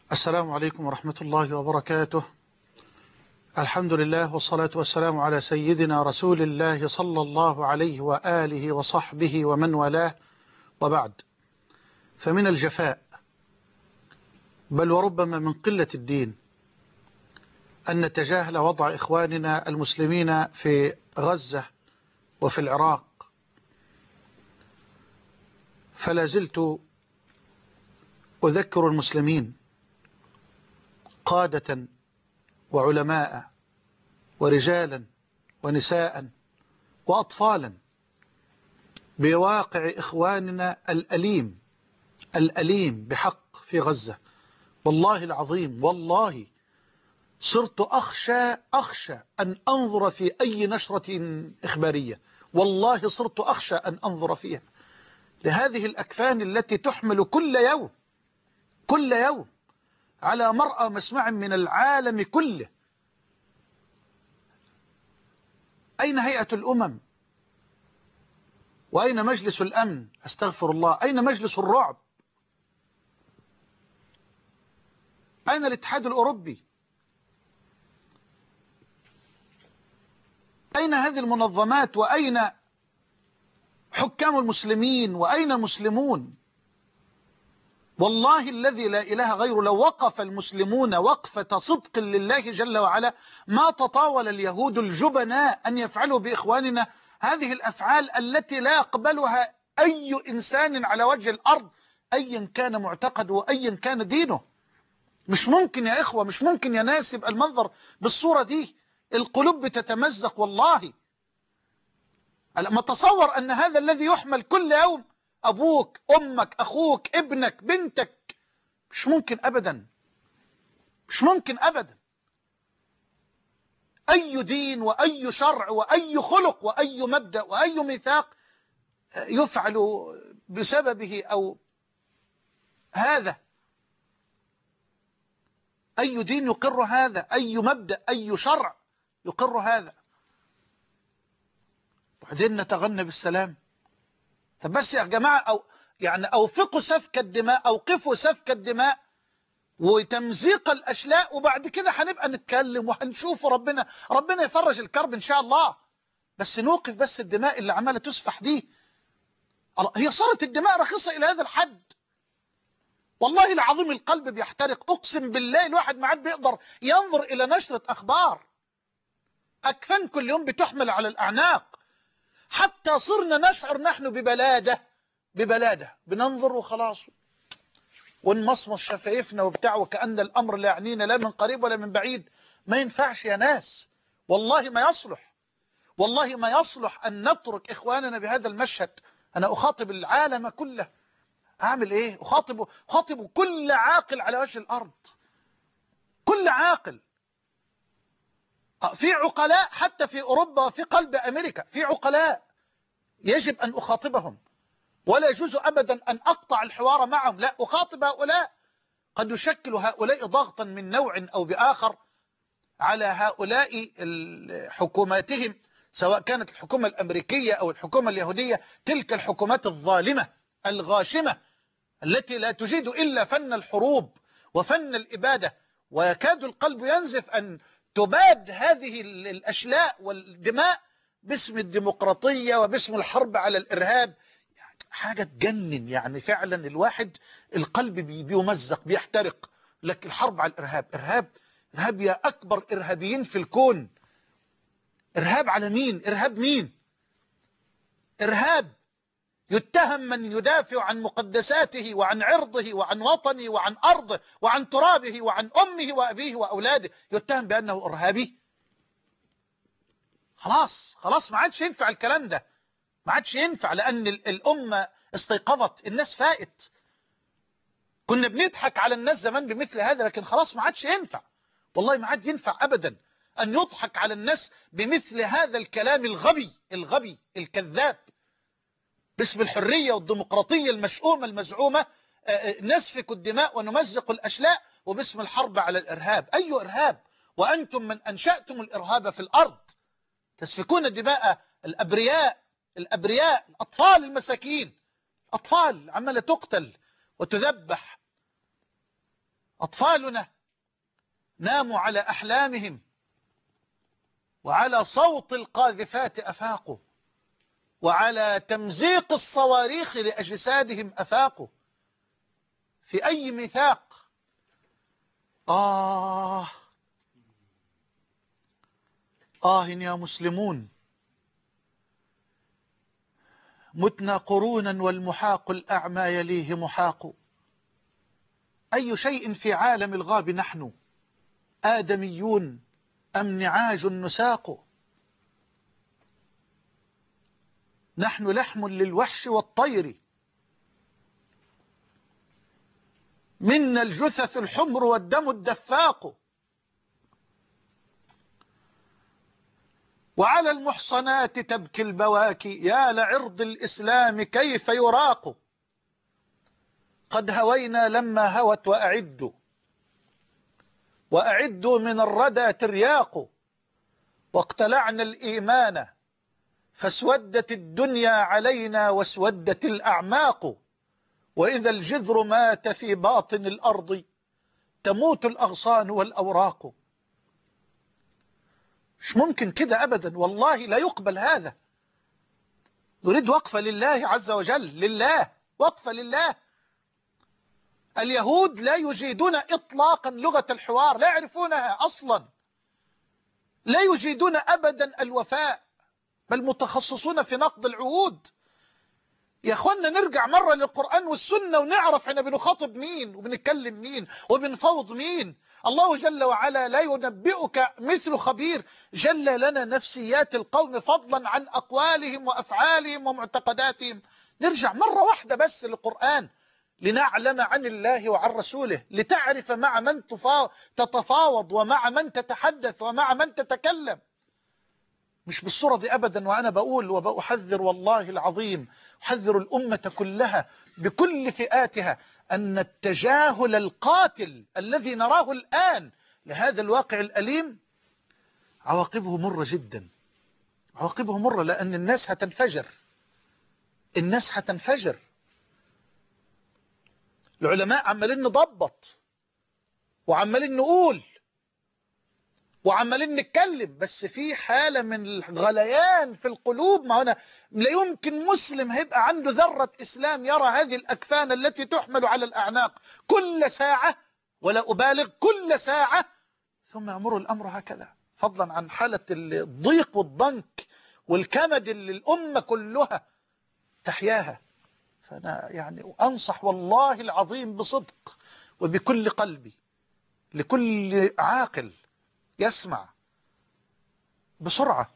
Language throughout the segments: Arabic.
السلام عليكم ورحمة الله وبركاته. الحمد لله والصلاة والسلام على سيدنا رسول الله صلى الله عليه وآله وصحبه ومن والاه، وبعد. فمن الجفاء بل وربما من قلة الدين أن نتجاهل وضع إخواننا المسلمين في غزة وفي العراق. فلا زلت أذكر المسلمين قادة وعلماء ورجالا ونساء وأطفالا بواقع إخواننا الأليم بحق في غزة. والله العظيم، والله صرت أخشى أن أنظر في أي نشرة إخبارية. والله صرت أخشى أن أنظر فيها لهذه الأكفان التي تحمل كل يوم على مرأى مسمع من العالم كله. أين هيئة الأمم؟ وأين مجلس الأمن؟ أستغفر الله، أين مجلس الرعب؟ أين الاتحاد الأوروبي؟ أين هذه المنظمات؟ وأين حكام المسلمين؟ وأين المسلمون؟ والله الذي لا إله غيره لو وقف المسلمون وقفة صدق لله جل وعلا ما تطاول اليهود الجبناء أن يفعلوا بإخواننا هذه الأفعال التي لا يقبلها أي إنسان على وجه الأرض أيا كان معتقده وأيا كان دينه. مش ممكن يا إخوة، مش ممكن يا ناس يبقى المنظر بالصورة دي. القلوب بتتمزق والله. لما تصور أن هذا الذي يحمل كل يوم أبوك، أمك، أخوك، ابنك، بنتك، مش ممكن أبدا، مش ممكن أبدا. أي دين وأي شرع وأي خلق وأي مبدأ وأي ميثاق يفعل بسببه أو هذا؟ أي دين يقر هذا؟ أي مبدأ، أي شرع يقر هذا؟ وبعدين نتغنى بالسلام. طب بس يا جماعة، أوفقوا سفك الدماء، أوقفوا سفك الدماء وتمزيق الأشلاء، وبعد كده هنبقى نتكلم وهنشوف ربنا يفرج الكرب إن شاء الله. بس نوقف بس الدماء اللي عمالة تسفح دي. هي صارت الدماء رخيصة إلى هذا الحد؟ والله العظيم القلب بيحترق. أقسم بالله الواحد ما عاد بيقدر ينظر إلى نشرة أخبار. أكفان كل يوم بتحمل على الأعناق، حتى صرنا نشعر نحن ببلادة بننظر وخلاص ونمصمص شفايفنا وبتاع، وكأن الأمر لا يعنينا لا من قريب ولا من بعيد. ما ينفعش يا ناس، والله ما يصلح، والله ما يصلح أن نترك إخواننا بهذا المشهد. أنا أخاطب العالم كله. أعمل إيه؟ أخاطب كل عاقل على وجه الأرض، كل عاقل. في عقلاء حتى في أوروبا وفي قلب أمريكا، في عقلاء يجب أن أخاطبهم، ولا يجوز أبدا أن أقطع الحوار معهم. لا، أخاطب هؤلاء. قد يشكل هؤلاء ضغطا من نوع أو بآخر على هؤلاء حكوماتهم، سواء كانت الحكومة الأمريكية أو الحكومة اليهودية، تلك الحكومات الظالمة الغاشمة التي لا تجيد إلا فن الحروب وفن الإبادة. ويكاد القلب ينزف أن تباد هذه الأشلاء والدماء باسم الديمقراطية وباسم الحرب على الإرهاب. حاجة تجنن يعني. فعلا الواحد القلب بيمزق بيحترق. لكن الحرب على الإرهاب، إرهاب يا أكبر إرهابيين في الكون. إرهاب على مين؟ إرهاب مين؟ إرهاب يتهم من يدافع عن مقدساته وعن عرضه وعن وطنه وعن أرضه وعن ترابه وعن أمه وأبيه وأولاده، يتهم بأنه إرهابي. خلاص ما عادش ينفع الكلام ده، ما عادش ينفع، لأن الأمة استيقظت، الناس فائت. كنا بنضحك على الناس زمان بمثل هذا، لكن خلاص ما عادش ينفع. والله ما عاد ينفع أبدا أن يضحك على الناس بمثل هذا الكلام الغبي الكذاب باسم الحرية والديمقراطية المشؤومة المزعومة. نسفك الدماء ونمزق الأشلاء، وباسم الحرب على الإرهاب. أي إرهاب؟ وأنتم من أنشأتم الإرهاب في الأرض، تسفكون دماء الأبرياء، الأطفال المساكين، أطفال عمالة تقتل وتذبح. أطفالنا ناموا على أحلامهم، وعلى صوت القاذفات أفاقوا، وعلى تمزيق الصواريخ لأجسادهم أفاقوا. في أي ميثاق؟ آه يا مسلمون، متنا قرونا والمحاق الأعمى يليه محاق. أي شيء في عالم الغاب نحن؟ آدميون أم نعاج نساق؟ نحن لحم للوحش والطير، منا الجثث الحمر والدم الدفاق. وعلى المحصنات تبكي البواكي، يا لعرض الإسلام كيف يراق. قد هوينا لما هوت وأعدوا من الردى ترياق. واقتلعنا الإيمان فاسودت الدنيا علينا واسودت الأعماق. وإذا الجذر مات في باطن الأرض تموت الأغصان والأوراق. مش ممكن كده أبدا، والله لا يقبل هذا. نريد وقفة لله عز وجل، لله، وقفة لله. اليهود لا يجيدون إطلاقا لغة الحوار، لا يعرفونها أصلا، لا يجيدون أبدا الوفاء، بل متخصصون في نقض العهود. يا أخوانا نرجع مرة للقرآن والسنة ونعرف احنا بنخاطب مين وبنتكلم مين وبنفوض مين. الله جل وعلا لا ينبئك مثل خبير، جل لنا نفسيات القوم فضلا عن أقوالهم وأفعالهم ومعتقداتهم. نرجع مرة واحدة بس للقرآن لنعلم عن الله وعن رسوله، لتعرف مع من تتفاوض ومع من تتحدث ومع من تتكلم. مش بالصورة دي أبدا. وأنا بقول وبأحذر والله العظيم، أحذر الأمة كلها بكل فئاتها أن التجاهل القاتل الذي نراه الآن لهذا الواقع الأليم عواقبه مرة جدا، عواقبه مرة، لأن الناس هتنفجر، الناس هتنفجر. العلماء عمالين نضبط وعمالين نقول وعمالين نتكلم، بس في حالة من الغليان في القلوب. ما هنا لا يمكن مسلم هيبقى عنده ذرة إسلام يرى هذه الأكفان التي تحمل على الأعناق كل ساعة، ولا أبالغ كل ساعة، ثم يمر الأمر هكذا، فضلا عن حالة الضيق والضنك والكمد اللي الأمة كلها تحياها. فأنا يعني أنصح والله العظيم بصدق وبكل قلبي لكل عاقل يسمع بسرعة: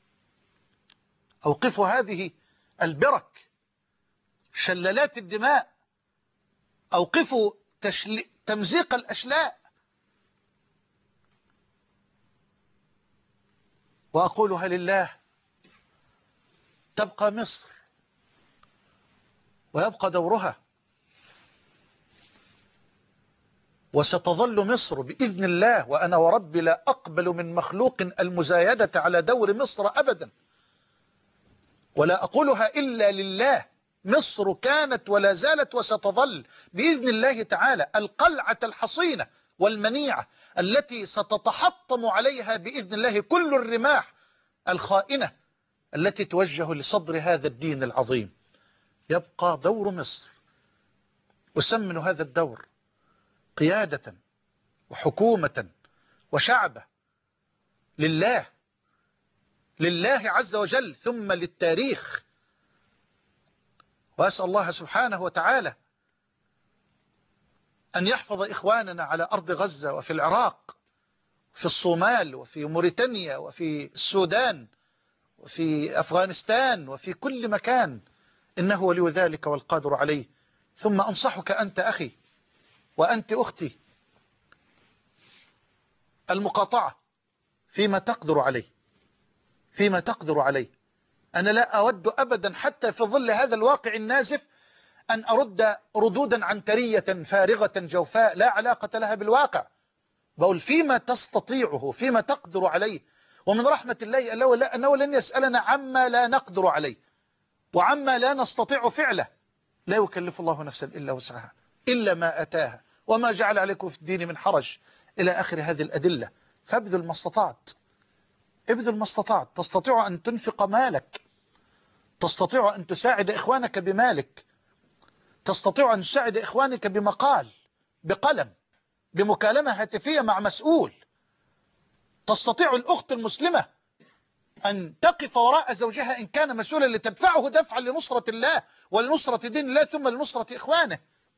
أوقفوا هذه البرك، شلالات الدماء، أوقفوا تمزيق الأشلاء. وأقولها لله: تبقى مصر ويبقى دورها، وستظل مصر بإذن الله. وأنا وربي لا أقبل من مخلوق المزايدة على دور مصر أبدا، ولا أقولها إلا لله. مصر كانت ولا زالت وستظل بإذن الله تعالى القلعة الحصينة والمنيعة التي ستتحطم عليها بإذن الله كل الرماح الخائنة التي توجه لصدر هذا الدين العظيم. يبقى دور مصر، أسمن هذا الدور قيادة وحكومة وشعبة لله، لله عز وجل، ثم للتاريخ. وأسأل الله سبحانه وتعالى أن يحفظ إخواننا على أرض غزة وفي العراق وفي الصومال وفي موريتانيا وفي السودان وفي أفغانستان وفي كل مكان، إنه ولي ذلك والقادر عليه. ثم أنصحك أنت أخي وأنت أختي المقاطعة فيما تقدر عليه، فيما تقدر عليه. أنا لا أود أبدا حتى في ظل هذا الواقع النازف أن أرد ردودا عنترية فارغة جوفاء لا علاقة لها بالواقع. بقول فيما تستطيعه، فيما تقدر عليه. ومن رحمة الله أنه لن يسألنا عما لا نقدر عليه وعما لا نستطيع فعله. لا يكلف الله نفسا إلا وسعها، إلا ما أتاها، وما جعل عليكم في الدين من حرج إلى آخر هذه الأدلة. فابذل ما استطعت، ابذل ما استطعت. تستطيع أن تنفق مالك، تستطيع أن تساعد إخوانك بمالك، تستطيع أن تساعد إخوانك بمقال، بقلم، بمكالمة هاتفية مع مسؤول. تستطيع الأخت المسلمة أن تقف وراء زوجها إن كان مسؤولا لتدفعه دفعا لنصرة الله ولنصرة دين الله ثم لنصرة إخوانه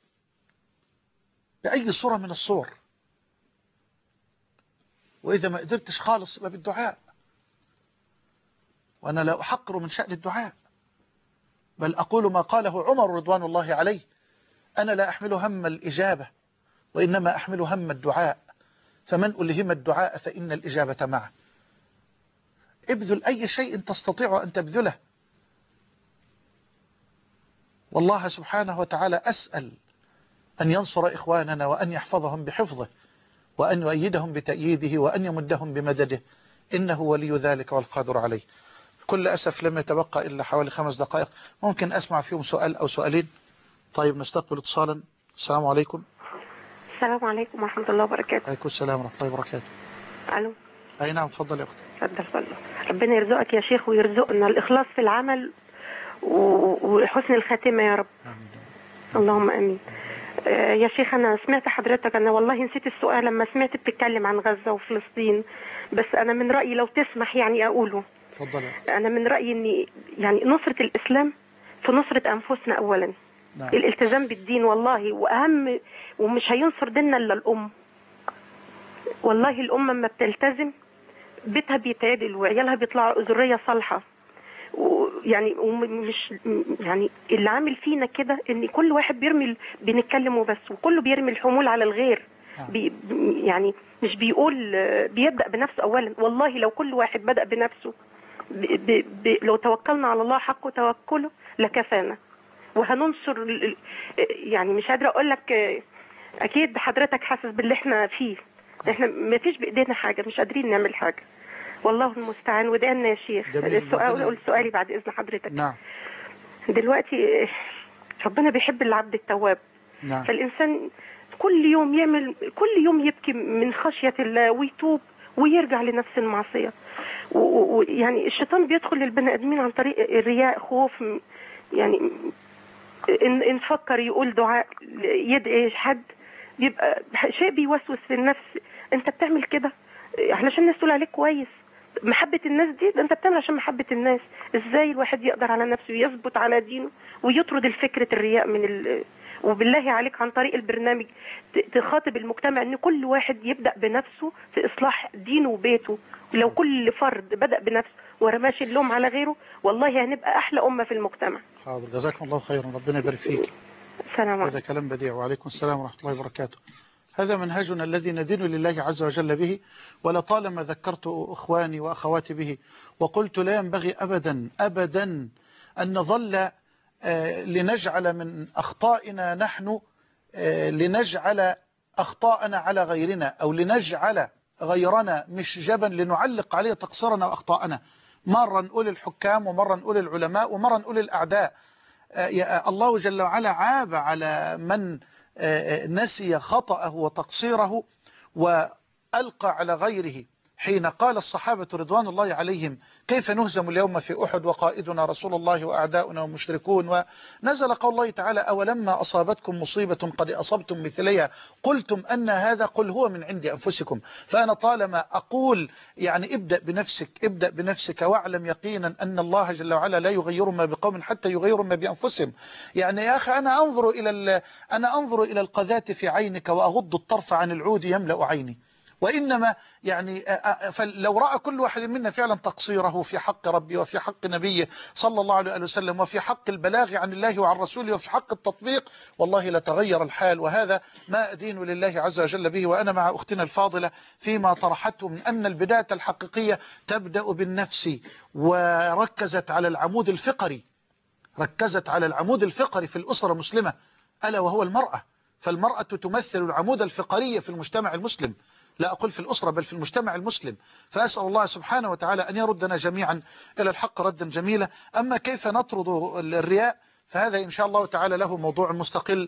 بأي صورة من الصور. وإذا ما قدرتش خالص يبقى بالدعاء. وأنا لا أحقر من شأن الدعاء، بل أقول ما قاله عمر رضوان الله عليه: أنا لا أحمل هم الإجابة وإنما أحمل هم الدعاء، فمن ألهم الدعاء فإن الإجابة معه. ابذل أي شيء تستطيع أن تبذله. والله سبحانه وتعالى أسأل أن ينصر إخواننا وأن يحفظهم بحفظه وأن يؤيدهم بتأييده وأن يمدهم بمدده، إنه ولي ذلك والقادر عليه. بكل أسف لم يتبقى إلا حوالي 5 دقائق، ممكن أسمع فيهم سؤال أو سؤالين؟ طيب نستقبل اتصالا. السلام عليكم. السلام عليكم ورحمة الله وبركاته. عليكم السلام ورحمة الله وبركاته. ألو. أي نعم، تفضل يا أختي. تفضل. ربنا يرزقك يا شيخ ويرزقنا الإخلاص في العمل وحسن الخاتمة يا رب. آمين. اللهم أمين. يا شيخ أنا سمعت حضرتك، أنا والله نسيت السؤال لما سمعت بتتكلم عن غزة وفلسطين، بس أنا من رأيي لو تسمح يعني أقوله. تفضل. أنا من رأيي إن يعني نصرة الإسلام في نصرة أنفسنا أولا. نعم. الالتزام بالدين والله وأهم، ومش هينصر ديننا إلا الأم. والله الأمة ما بتلتزم بيتها بيتعدل وعيالها بيطلعوا ذرية صالحة. ويعني ومش يعني اللي عامل فينا كده ان كل واحد بيرمي، بنتكلم وبس وكله بيرمي الحمول على الغير. يعني مش بيقول بيبدأ بنفسه اولا. والله لو كل واحد بدأ بنفسه لو توكلنا على الله حق توكله لكفانا وهننصر. يعني مش قادرة اقول لك، اكيد حضرتك حاسس باللي احنا فيه. احنا ما فيش بايدينا حاجة، مش قادرين نعمل حاجة. والله المستعان. ودعنا يا شيخ. السؤال أقول سؤالي بعد إذن حضرتك. نعم. دلوقتي ربنا بيحب العبد التواب. نعم. فالإنسان كل يوم يعمل، كل يوم يبكي من خشية الله ويتوب ويرجع لنفس المعصية. ويعني الشيطان بيدخل للبني آدمين عن طريق الرياء، خوف. يعني إن فكر يقول دعاء يدعي حد بيبقى شيء بيوسوس في النفس. أنت بتعمل كده علشان الناس تقول عليك كويس. محبة الناس دي، ده انت بتعمل عشان محبة الناس. ازاي الواحد يقدر على نفسه ويثبت على دينه ويطرد الفكرة الرياء من وبالله عليك عن طريق البرنامج تخاطب المجتمع ان كل واحد يبدأ بنفسه في اصلاح دينه وبيته. ولو كل فرد بدأ بنفسه ورماش اللوم على غيره والله هنبقى احلى امة في المجتمع. حاضر، جزاكم الله خيرا، ربنا يبارك فيك. السلام عليكم. هذا كلام بديع. وعليكم السلام ورحمة الله وبركاته. هذا منهجنا الذي ندين لله عز وجل به، ولطالما ذكرت إخواني وأخواتي به وقلت لا ينبغي أبدا أبدا أن نظل لنجعل من أخطائنا نحن لنجعل أخطاءنا على غيرنا، أو لنجعل غيرنا مش جبن لنعلق عليه تقصيرنا وأخطاءنا. مرة نقول الحكام ومرة نقول العلماء ومرة نقول الأعداء. الله جل وعلا عاب على من نسي خطأه وتقصيره وألقى على غيره، حين قال الصحابة رضوان الله عليهم: كيف نهزم اليوم في أحد وقائدنا رسول الله وأعداؤنا ومشركون؟ ونزل قول الله تعالى: أولما أصابتكم مصيبة قد أصبتم مثليها قلتم أن هذا؟ قل هو من عند أنفسكم. فأنا طالما أقول يعني ابدأ بنفسك، ابدأ بنفسك، واعلم يقينا أن الله جل وعلا لا يغير ما بقوم حتى يغيروا ما بأنفسهم. يعني يا أخي أنا أنظر إلى القذاة في عينك وأغض الطرف عن العود يملأ عيني. وإنما يعني فلو رأى كل واحد منا فعلا تقصيره في حق ربي وفي حق نبيه صلى الله عليه وسلم وفي حق البلاغ عن الله وعن رسوله وفي حق التطبيق، والله لتغير الحال. وهذا ما أدين لله عز وجل به. وأنا مع أختنا الفاضلة فيما طرحته من أن البداية الحقيقية تبدأ بالنفس، وركزت على العمود الفقري، ركزت على العمود الفقري في الأسرة المسلمة، ألا وهو المرأة. فالمرأة تمثل العمود الفقري في المجتمع المسلم، لا أقول في الأسرة بل في المجتمع المسلم. فأسأل الله سبحانه وتعالى أن يردنا جميعا إلى الحق ردا جميلا. أما كيف نطرد الرياء فهذا إن شاء الله تعالى له موضوع مستقل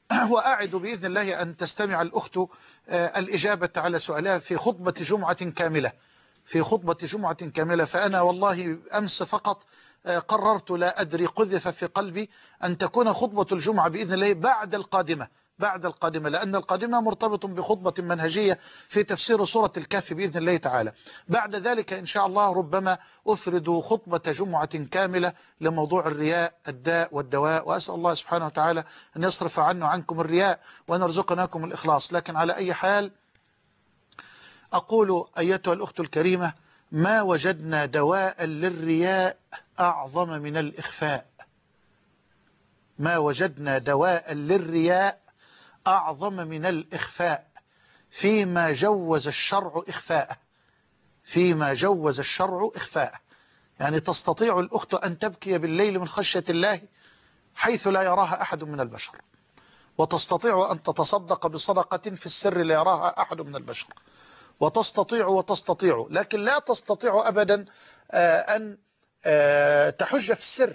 وأعد بإذن الله أن تستمع الأخت الإجابة على سؤالها في خطبة جمعة كاملة، في خطبة جمعة كاملة. فأنا والله أمس فقط قررت، لا أدري، قذف في قلبي أن تكون خطبة الجمعة بإذن الله بعد القادمة، لأن القادمة مرتبط بخطبة منهجية في تفسير سورة الكهف بإذن الله تعالى. بعد ذلك إن شاء الله ربما أفرد خطبة جمعة كاملة لموضوع الرياء، الداء والدواء، وأسأل الله سبحانه وتعالى أن يصرف عنه عنكم الرياء وأن يرزقناكم الإخلاص. لكن على أي حال أقول أيتها الأخت الكريمة، ما وجدنا دواء للرياء أعظم من الإخفاء. ما وجدنا دواء للرياء أعظم من الإخفاء فيما جوز الشرع إخفاءه، فيما جوز الشرع إخفاءه. يعني تستطيع الأخت أن تبكي بالليل من خشية الله حيث لا يراها أحد من البشر، وتستطيع أن تتصدق بصدقة في السر لا يراها أحد من البشر، وتستطيع، لكن لا تستطيع أبدا أن تحج في السر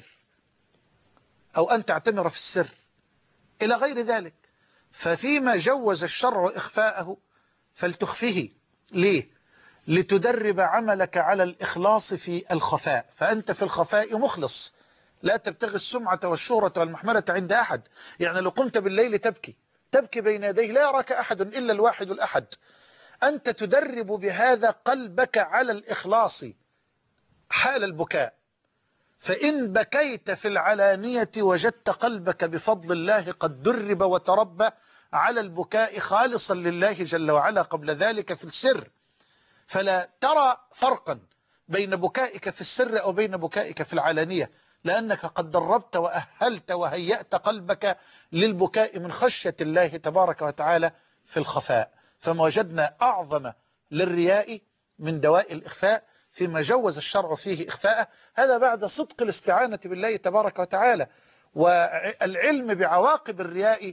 أو أن تعتمر في السر إلى غير ذلك. ففيما جوز الشرع إخفاءه فلتخفيه. ليه؟ لتدرب عملك على الإخلاص في الخفاء، فأنت في الخفاء مخلص، لا تبتغي السمعة والشهرة والمحملة عند أحد. يعني لو قمت بالليل تبكي بين يديه لا يراك أحد إلا الواحد الأحد، أنت تدرب بهذا قلبك على الإخلاص حال البكاء. فإن بكيت في العلانية وجدت قلبك بفضل الله قد درب وتربى على البكاء خالصا لله جل وعلا قبل ذلك في السر. فلا ترى فرقا بين بكائك في السر أو بين بكائك في العلانية، لأنك قد دربت وأهلت وهيأت قلبك للبكاء من خشية الله تبارك وتعالى في الخفاء. فما وجدنا أعظم للرياء من دواء الإخفاء فيما جوز الشرع فيه إخفاءه. هذا بعد صدق الاستعانة بالله تبارك وتعالى والعلم بعواقب الرياء.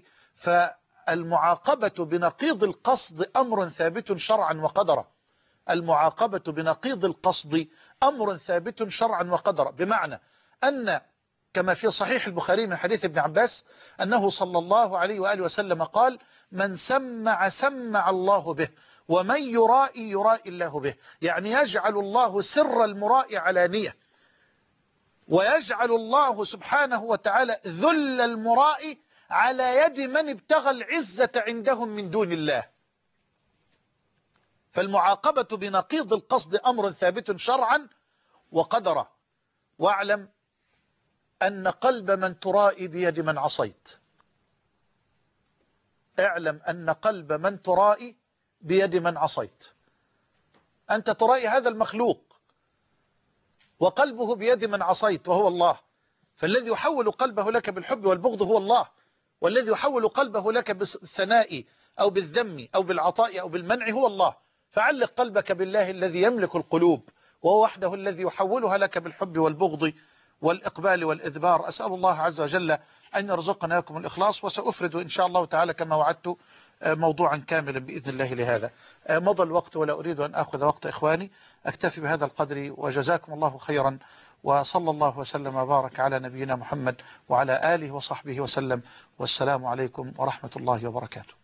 فالمعاقبة بنقيض القصد أمر ثابت شرعا وقدرا، المعاقبة بنقيض القصد أمر ثابت شرعا وقدرا، بمعنى أن كما في صحيح البخاري من حديث ابن عباس أنه صلى الله عليه وآله وسلم قال: من سمع الله به، ومن يرائي الله به. يعني يجعل الله سر المراء علانية، ويجعل الله سبحانه وتعالى ذل المراء على يد من ابتغى العزة عندهم من دون الله. فالمعاقبة بنقيض القصد أمر ثابت شرعا وقدرا. واعلم أن قلب من ترائي بيد من عصيت. اعلم أن قلب من ترائي بيد من عصيت. أنت ترائي هذا المخلوق وقلبه بيد من عصيت وهو الله. فالذي يحول قلبه لك بالحب والبغض هو الله، والذي يحول قلبه لك بالثناء أو بالذم أو بالعطاء أو بالمنع هو الله. فعلق قلبك بالله الذي يملك القلوب، وهو وحده الذي يحولها لك بالحب والبغض والإقبال والإدبار. أسأل الله عز وجل أن يرزقنا لكم الإخلاص. وسأفرد إن شاء الله تعالى كما وعدت موضوعا كاملا بإذن الله لهذا. مضى الوقت ولا أريد أن أخذ وقت إخواني، أكتفي بهذا القدر وجزاكم الله خيرا، وصلى الله وسلم وبارك على نبينا محمد وعلى آله وصحبه وسلم، والسلام عليكم ورحمة الله وبركاته.